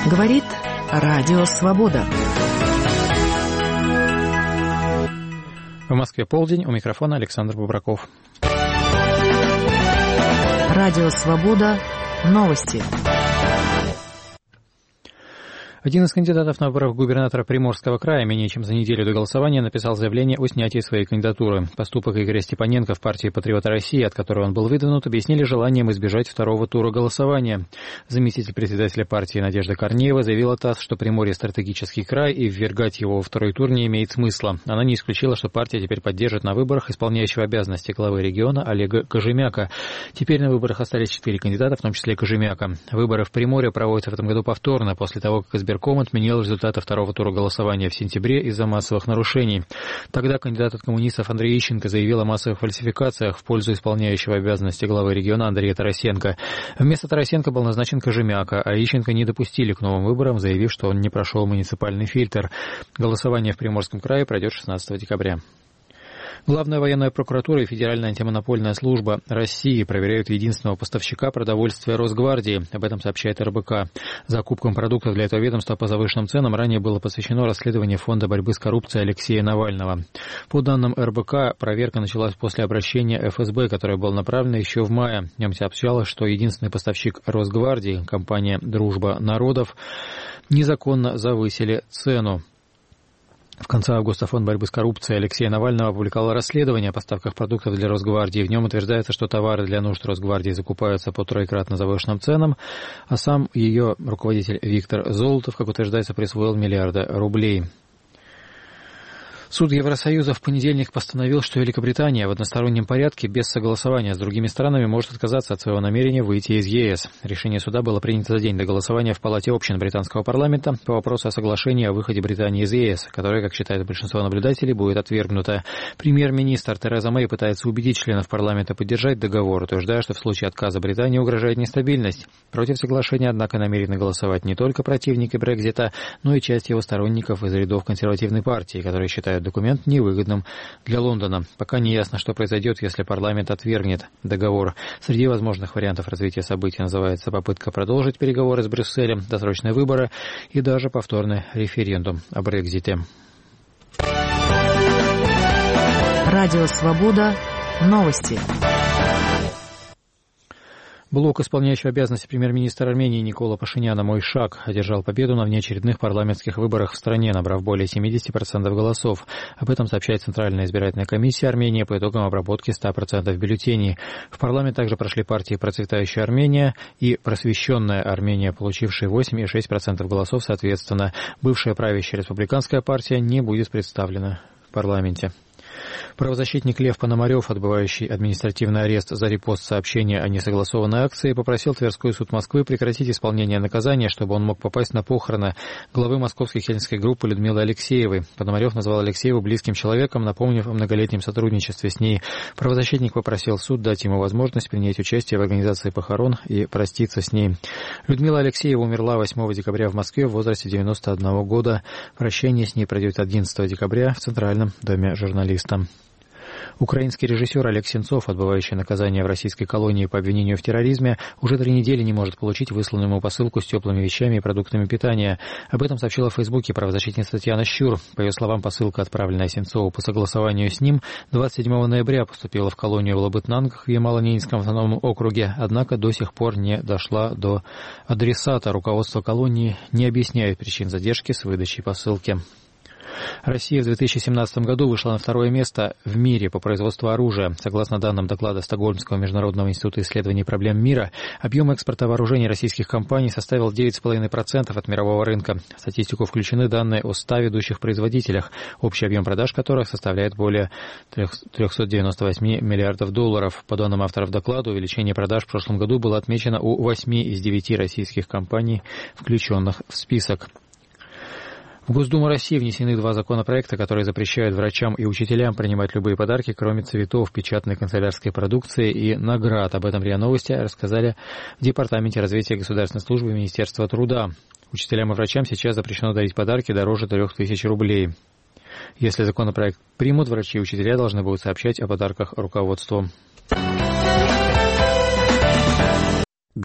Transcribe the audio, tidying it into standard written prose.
Говорит Радио Свобода. В Москве полдень, у микрофона Александр Бубраков. Радио Свобода. Новости. Один из кандидатов на выборах губернатора Приморского края менее чем за неделю до голосования написал заявление о снятии своей кандидатуры. Поступок Игоря Степаненко в партии «Патриоты России», от которой он был выдвинут, объяснили желанием избежать второго тура голосования. Заместитель председателя партии Надежда Корнеева заявила ТАСС, что Приморье – стратегический край, и ввергать его во второй тур не имеет смысла. Она не исключила, что партия теперь поддержит на выборах исполняющего обязанности главы региона Олега Кожемяка. Теперь на выборах остались 4 кандидата, в том числе Кожемяка. Выборы в Приморье проводятся в этом году повторно, после того, как избирком отменил результаты второго тура голосования в сентябре из-за массовых нарушений. Тогда кандидат от коммунистов Андрей Ищенко заявил о массовых фальсификациях в пользу исполняющего обязанности главы региона Андрея Тарасенко. Вместо Тарасенко был назначен Кожемяка, а Ищенко не допустили к новым выборам, заявив, что он не прошел муниципальный фильтр. Голосование в Приморском крае пройдет 16 декабря. Главная военная прокуратура и Федеральная антимонопольная служба России проверяют единственного поставщика продовольствия Росгвардии. Об этом сообщает РБК. Закупкам продуктов для этого ведомства по завышенным ценам ранее было посвящено расследование Фонда борьбы с коррупцией Алексея Навального. По данным РБК, проверка началась после обращения ФСБ, которое было направлено еще в мае. В нем сообщалось, что единственный поставщик Росгвардии, компания «Дружба народов», незаконно завысили цену. В конце августа Фонд борьбы с коррупцией Алексея Навального опубликовал расследование о поставках продуктов для Росгвардии. В нем утверждается, что товары для нужд Росгвардии закупаются по троекратно завышенным ценам, а сам ее руководитель Виктор Золотов, как утверждается, присвоил миллиарды рублей. Суд Евросоюза в понедельник постановил, что Великобритания в одностороннем порядке без согласования с другими странами может отказаться от своего намерения выйти из ЕС. Решение суда было принято за день до голосования в Палате общин британского парламента по вопросу о соглашении о выходе Британии из ЕС, которое, как считает большинство наблюдателей, будет отвергнуто. Премьер-министр Тереза Мэй пытается убедить членов парламента поддержать договор, утверждая, что в случае отказа Британии угрожает нестабильность. Против соглашения, однако, намерены голосовать не только противники Брексита, но и часть его сторонников из рядов консервативной партии, которые считают документ невыгодным для Лондона. Пока не ясно, что произойдет, если парламент отвергнет договор. Среди возможных вариантов развития событий называется попытка продолжить переговоры с Брюсселем, досрочные выборы и даже повторный референдум о Брексите. Радио Свобода. Новости. Блок, исполняющий обязанности премьер-министра Армении Никола Пашиняна «Мой шаг», одержал победу на внеочередных парламентских выборах в стране, набрав более 70% голосов. Об этом сообщает Центральная избирательная комиссия Армении по итогам обработки 100% бюллетеней. В парламент также прошли партии «Процветающая Армения» и «Просвещенная Армения», получившие 8 и 6% голосов соответственно. Бывшая правящая республиканская партия не будет представлена в парламенте. Правозащитник Лев Пономарев, отбывающий административный арест за репост сообщения о несогласованной акции, попросил Тверской суд Москвы прекратить исполнение наказания, чтобы он мог попасть на похороны главы московской хельсинской группы Людмилы Алексеевой. Пономарев назвал Алексееву близким человеком, напомнив о многолетнем сотрудничестве с ней. Правозащитник попросил суд дать ему возможность принять участие в организации похорон и проститься с ней. Людмила Алексеева умерла 8 декабря в Москве в возрасте 91 года. Прощание с ней пройдет 11 декабря в Центральном доме журналиста. Украинский режиссер Олег Сенцов, отбывающий наказание в российской колонии по обвинению в терроризме, уже 3 недели не может получить высланную ему посылку с теплыми вещами и продуктами питания. Об этом сообщила в Фейсбуке правозащитница Татьяна Щур. По ее словам, посылка, отправленная Сенцову по согласованию с ним, 27 ноября поступила в колонию в Лабытнангах в Ямало-Ненецком автономном округе, однако до сих пор не дошла до адресата. Руководство колонии не объясняет причин задержки с выдачей посылки. Россия в 2017 году вышла на 2-е место в мире по производству оружия. Согласно данным доклада Стокгольмского международного института исследований проблем мира, объем экспорта вооружений российских компаний составил 9,5% от мирового рынка. В статистику включены данные о 100 ведущих производителях, общий объем продаж которых составляет более 398 миллиардов долларов. По данным авторов доклада, увеличение продаж в прошлом году было отмечено у 8 из 9 российских компаний, включенных в список. В Госдуму России внесены 2 законопроекта, которые запрещают врачам и учителям принимать любые подарки, кроме цветов, печатной канцелярской продукции и наград. Об этом РИА Новости рассказали в Департаменте развития государственной службы Министерства труда. Учителям и врачам сейчас запрещено дарить подарки дороже 3000 рублей. Если законопроект примут, врачи и учителя должны будут сообщать о подарках руководству.